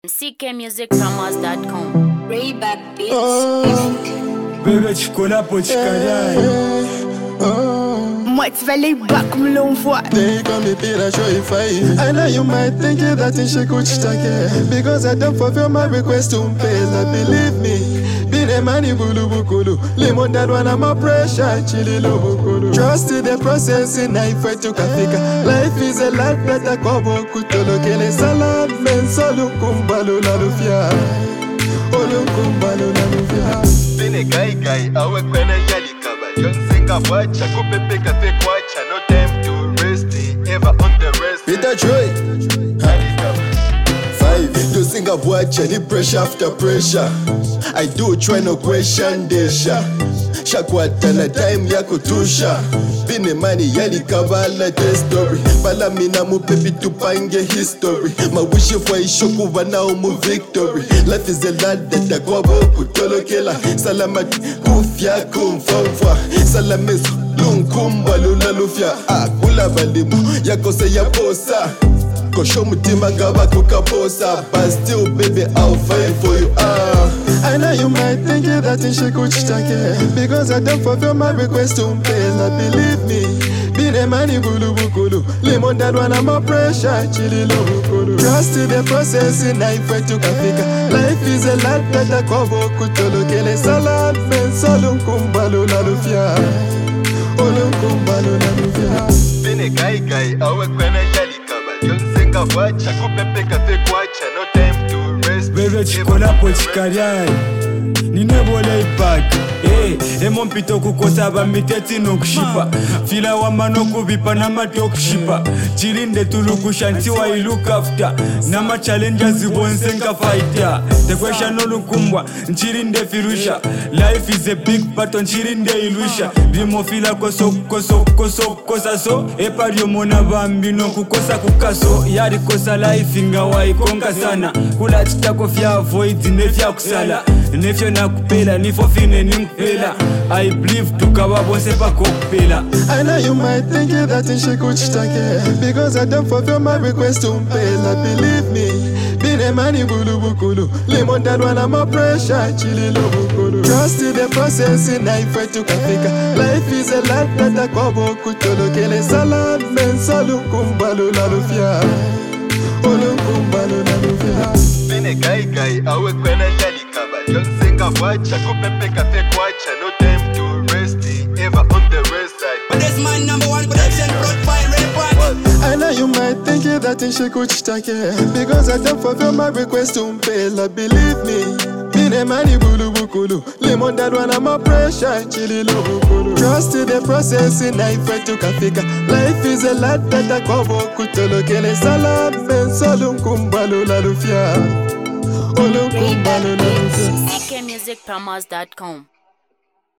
ckmusicpromos.com. Rayback Beats. Bébé, tu connais pour te Motivé back me long fois. They come me feel I show you fight. I know you might think that she could take because I don't fulfill my request to pay. Believe me, be the money bulu bukulu. Lemon that one I'm a pressure chili lobukulu. Trust in the process in I fight to kafika. Life is a lot better kobo kutolo kele salad men solo kumbalo la lufia. Olo kumbalo la lufia. Bine guy, awe kwena yali kaba. Jonsenga wacha, kupepe kafe kwacha. No time to rest, ever on the rest. Peter Troy. Five, to sing a watch, I need pressure after pressure. I do try no question this. Shakwata na time ya kutusha. Bine mani yali kabala the story. Bala mina mu pepi tupange history. Ma wish for ishoku wana umu victory. Life is a lot that the kwabo kutolo kela. Salamat kufya kumfamfwa. Salamesu lunkumba lula lufya. Kula balimu yakose ya posa. Kosho mutima ngaba kukaposa. But still baby I'll fight for you. I know you might think that she could take because I don't fulfill my request to pay. Believe me, be the money bulu bukulu. Lemon that one I'm a pressure chili lobukulu. Trust in the process in I fight to kafika. Life is a lot better kobo kutolo kele salad men solo kumbalo la lufia. Olo kumbalo la lufia. Bine guy, awe kwena yali kaba. Jonsenga wacha, kupepe kafe kwacha. No time to rest. Bébé, tu connais pour te Nine bole ipaga emo mpito kukosa bamiteti nokushipa fila wamano kubipa na mati okushipa chilinde tulukusha ntiwa ilook after nama challenges zibonsenga fighter the question olukumbwa nchilinde firusha life is a big pattern nchilinde ilusha bimo fila kosa so epario mona bambi no kukosa kukaso yari kosa life inga waikonga sana kula chitako fya avoid nefya kusala nefyo na kupela nifo fine nimpela I believe tukaba bonse pa kopela. I know you might think that she could take because I don't fulfill my request to pay. Believe me, be the money bulu bukulu. Lemon that one I'm a pressure chili lobukulu. Trust in the process in I fight to kafika. Life is a lot better kobo kutolo kele salad men solo kumbalo la lufia. Olo kumbalo la lufia. Bine guy, awe kwena yali kaba. Jonsenga wacha, kupepe kafe kwacha. No time to rest, ever on the rest side. But this man number one production, Broadfire Rayback. I know you might think that she could take because I don't fulfill my request to pay. Believe me, be the money bulu bukulu. Lemon that one I'm a pressure chili lobukulu. Trust in the process in I fight to kafika. Life is a lot better kobo kutolo kele salad men solo kumbalo la lufia. Olo kumbalo la lufia. ckmusicpromos.com.